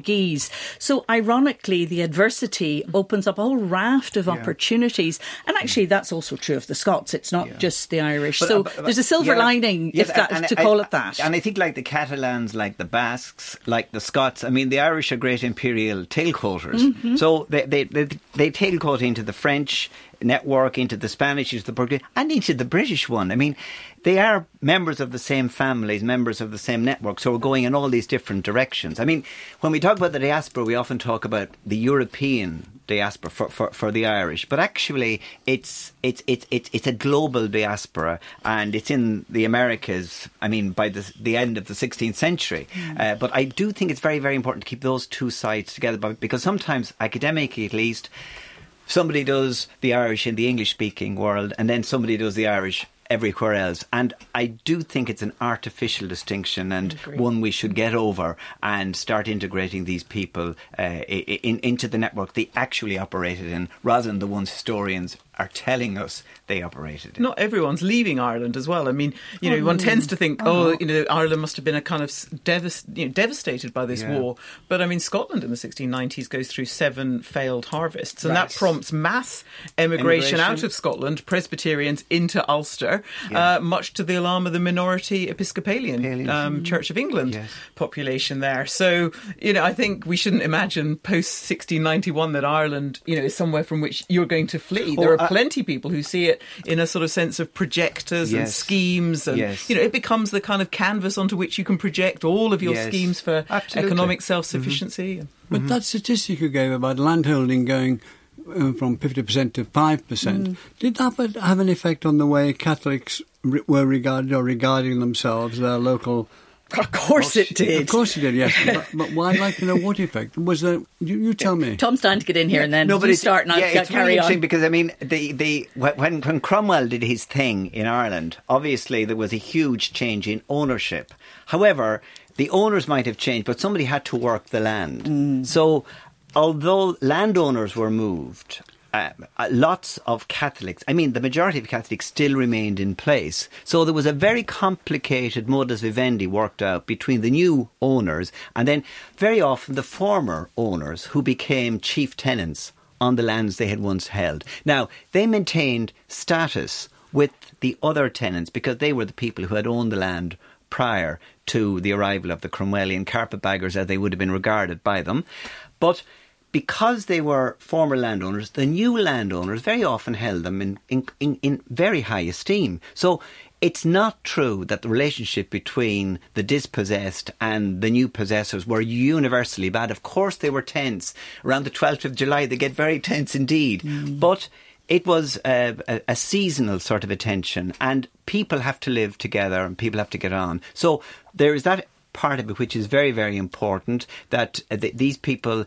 Portuguese. So ironically, the adversity opens up a whole raft of Yeah. opportunities. And actually, that's also true of the Scots. It's not Yeah. just the Irish. But, so uh, but- there's a silver yeah, lining, yes, if that, and to I- call I- it that. And I think like the Catalans, like the Basques, like the Scots, I mean, the Irish are great imperial tailcoaters. Mm-hmm. So they, they, they, they tailcoat into the French network, into the Spanish, into the Portuguese, and into the British one. I mean, they are members of the same families, members of the same network, so we're going in all these different directions. I mean, when we talk about the diaspora, we often talk about the European diaspora for, for, for the Irish, but actually it's it's it's it's it's a global diaspora, and it's in the Americas. I mean, by the the end of the sixteenth century. Mm. Uh, but I do think it's very very important to keep those two sides together, because sometimes, academically at least, somebody does the Irish in the English speaking world, and then somebody does the Irish everywhere else. And I do think it's an artificial distinction, and one we should get over and start integrating these people uh, in, into the network they actually operated in, rather than the ones historians are telling us they operated in. Not everyone's leaving Ireland as well. I mean, you know, one tends to think, oh, you know, Ireland must have been a kind of devast- you know, devastated by this Yeah. war. But I mean, Scotland in the sixteen nineties goes through seven failed harvests, and Right. that prompts mass emigration, Immigration. out of Scotland, Presbyterians into Ulster, Yeah. uh, much to the alarm of the minority Episcopalian Episcopalian. um, Church of England Yes. population there. So, you know, I think we shouldn't imagine post sixteen ninety-one that Ireland, you know, is somewhere from which you're going to flee. Oh, there are I- plenty of people who see it in a sort of sense of projectors and Yes. schemes, and Yes. you know, it becomes the kind of canvas onto which you can project all of your Yes. schemes for Absolutely. economic self-sufficiency. But that statistic you gave about landholding going uh, from fifty percent to five percent, did that have an effect on the way Catholics re- were regarded or regarding themselves, their local... Of course it did. Of course it did, yes. but, but why, I'd like to know what effect. Was there... You, you tell me. Tom's dying to get in here, and then No, but you it's, start and I'll yeah, it's carry really interesting on. because I mean, the the when when Cromwell did his thing in Ireland, obviously there was a huge change in ownership. However, the owners might have changed, but somebody had to work the land. Mm. So, although landowners were moved, Uh, lots of Catholics, I mean the majority of Catholics still remained in place. So there was a very complicated modus vivendi worked out between the new owners and then very often the former owners who became chief tenants on the lands they had once held. Now, they maintained status with the other tenants because they were the people who had owned the land prior to the arrival of the Cromwellian carpetbaggers, as they would have been regarded by them. But because they were former landowners, the new landowners very often held them in, in, in, in very high esteem. So it's not true that the relationship between the dispossessed and the new possessors were universally bad. Of course they were tense. Around the twelfth of July they get very tense indeed. Mm. But it was a, a, a seasonal sort of attention, and people have to live together and people have to get on. So there is that part of it which is very, very important, that uh, th- these people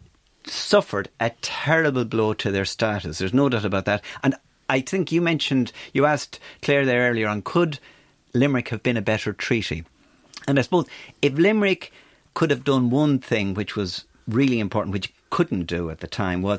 suffered a terrible blow to their status. There's no doubt about that. And I think you mentioned, you asked Claire there earlier on, could Limerick have been a better treaty? And I suppose if Limerick could have done one thing which was really important, which it couldn't do at the time, was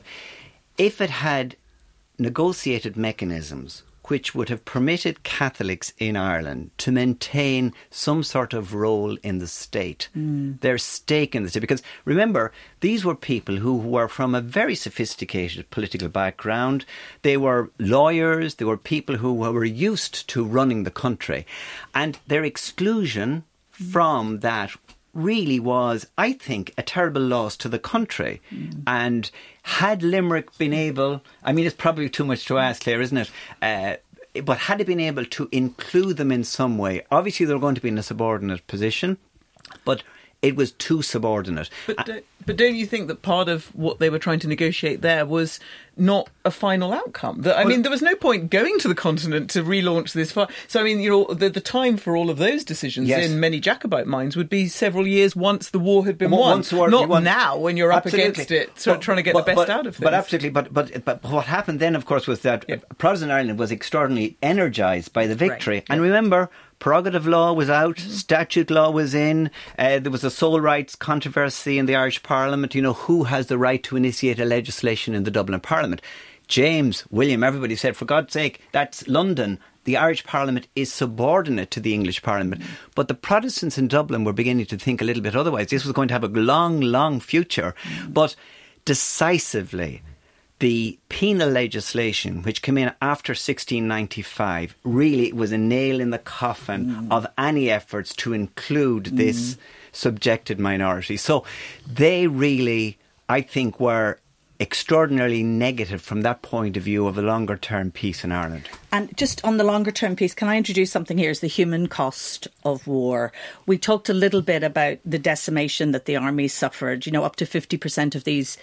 if it had negotiated mechanisms which would have permitted Catholics in Ireland to maintain some sort of role in the state, mm. their stake in the state. Because remember, these were people who were from a very sophisticated political background. They were lawyers, they were people who were used to running the country. And their exclusion from that really was, I think, a terrible loss to the country. Mm. And had Limerick been able, I mean, it's probably too much to ask, Claire, isn't it? Uh, but had it been able to include them in some way, obviously they were going to be in a subordinate position, but it was too subordinate. But, uh, but don't you think that part of what they were trying to negotiate there was not a final outcome? That, I well, mean, there was no point going to the continent to relaunch this far. So, I mean, you know, the, the time for all of those decisions yes. in many Jacobite minds would be several years once the war had been well, won. Once war, not won. now when you're up absolutely. against it, sort but, of trying to get but, the best but, out of things. But absolutely, but, but but what happened then, of course, was that yeah. Protestant Ireland was extraordinarily energised by the victory. Right. And yeah. remember, prerogative law was out, mm-hmm. statute law was in, uh, there was a sole rights controversy in the Irish Parliament. You know, who has the right to initiate a legislation in the Dublin Parliament? James, William, everybody said, for God's sake, that's London. the Irish Parliament is subordinate to the English Parliament. Mm. But the Protestants in Dublin were beginning to think a little bit otherwise. This was going to have a long, long future. Mm. But decisively, the penal legislation, which came in after sixteen ninety-five, really was a nail in the coffin mm. of any efforts to include mm. this subjected minority. So they really, I think, were extraordinarily negative from that point of view of a longer term peace in Ireland. And just on the longer term piece, can I introduce something here? Is the human cost of war. We talked a little bit about the decimation that the army suffered. You know, up to fifty percent of these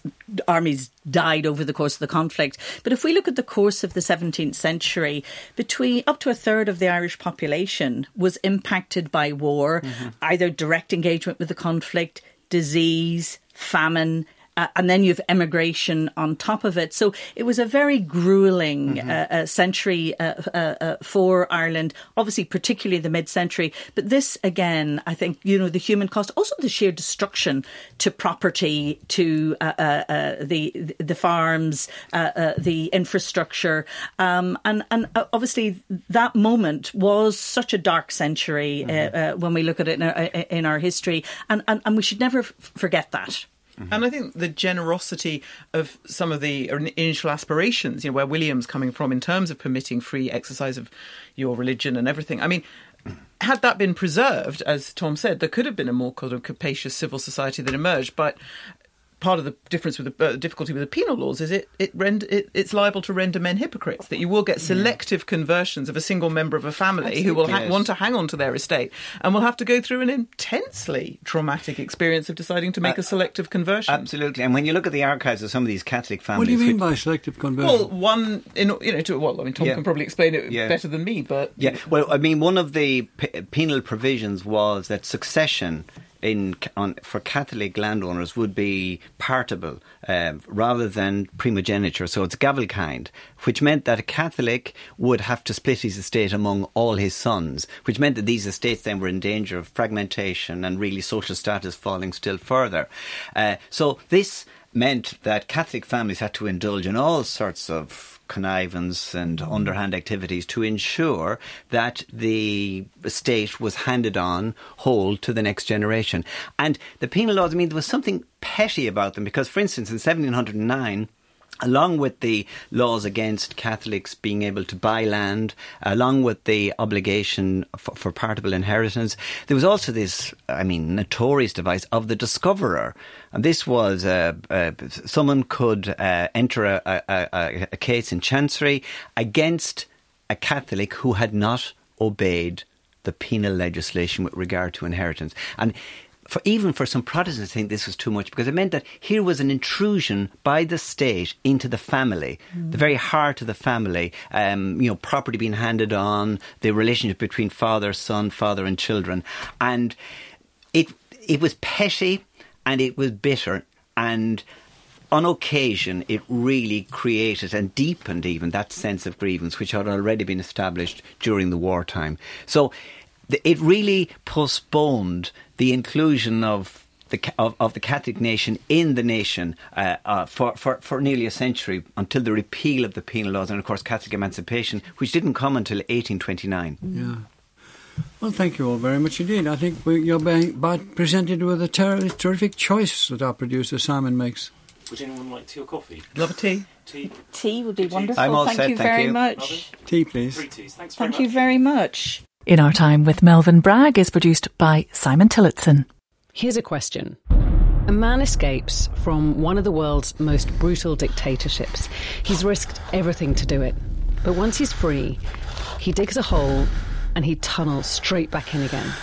armies died over the course of the conflict. But if we look at the course of the seventeenth century, between up to a third of the Irish population was impacted by war, mm-hmm. either direct engagement with the conflict, disease, famine, Uh, and then you've emigration on top of it. So it was a very gruelling mm-hmm. uh, uh, century uh, uh, uh, for Ireland, obviously particularly the mid-century. But this, again, I think, you know, the human cost, also the sheer destruction to property, to uh, uh, uh, the the farms, uh, uh, the infrastructure. Um, and, and obviously that moment was such a dark century mm-hmm. uh, uh, when we look at it in our, in our history. And, and, and we should never f- forget that. Mm-hmm. And I think the generosity of some of the initial aspirations, you know, where William's coming from in terms of permitting free exercise of your religion and everything. I mean, had that been preserved, as Tom said, there could have been a more kind of capacious civil society that emerged. But part of the difference with the uh, difficulty with the penal laws is it it, rend, it it's liable to render men hypocrites, that you will get selective yeah. conversions of a single member of a family Absolutely. who will ha- yes. want to hang on to their estate and will have to go through an intensely traumatic experience of deciding to make uh, a selective conversion. Absolutely. And when you look at the archives of some of these Catholic families... What do you mean which, by selective conversion? Well, one, in, you know, to, well, I mean, Tom yeah. can probably explain it yeah. better than me, but... Yeah, well, I mean, one of the p- penal provisions was that succession in on, for Catholic landowners would be partable uh, rather than primogeniture. So it's gavelkind, which meant that a Catholic would have to split his estate among all his sons, which meant that these estates then were in danger of fragmentation and really social status falling still further. Uh, so this meant that Catholic families had to indulge in all sorts of connivance and underhand activities to ensure that the estate was handed on whole to the next generation. And the penal laws, I mean, there was something petty about them because, for instance, in seventeen oh nine, along with the laws against Catholics being able to buy land, along with the obligation for, for partable inheritance, there was also this, I mean, notorious device of the discoverer. And this was, uh, uh, someone could uh, enter a, a, a, a case in Chancery against a Catholic who had not obeyed the penal legislation with regard to inheritance. And For, even for some Protestants, I think this was too much because it meant that here was an intrusion by the state into the family, mm. the very heart of the family, um, you know, property being handed on, the relationship between father, son, father and children. And it it was petty and it was bitter, and on occasion it really created and deepened even that sense of grievance which had already been established during the wartime. So it really postponed the inclusion of the of, of the Catholic nation in the nation uh, uh, for, for, for nearly a century until the repeal of the penal laws and, of course, Catholic emancipation, which didn't come until eighteen twenty-nine. Yeah. Well, thank you all very much indeed. I think we, you're being presented with a ter- terrific choice that our producer Simon makes. Would anyone like tea or coffee? Love a tea. Tea. Tea would be tea. wonderful. I'm all thank set, you thank very you. much. Tea, please. Three teas. Thanks very Thank much. you very much. In Our Time with Melvyn Bragg is produced by Simon Tillotson. Here's a question. A man escapes from one of the world's most brutal dictatorships. He's risked everything to do it. But once he's free, he digs a hole and he tunnels straight back in again.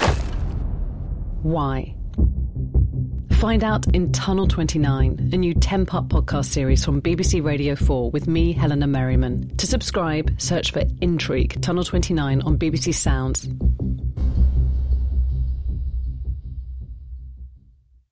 Why? Find out in Tunnel twenty-nine, a new ten-part podcast series from B B C Radio four with me, Helena Merriman. To subscribe, search for Intrigue Tunnel twenty-nine on B B C Sounds.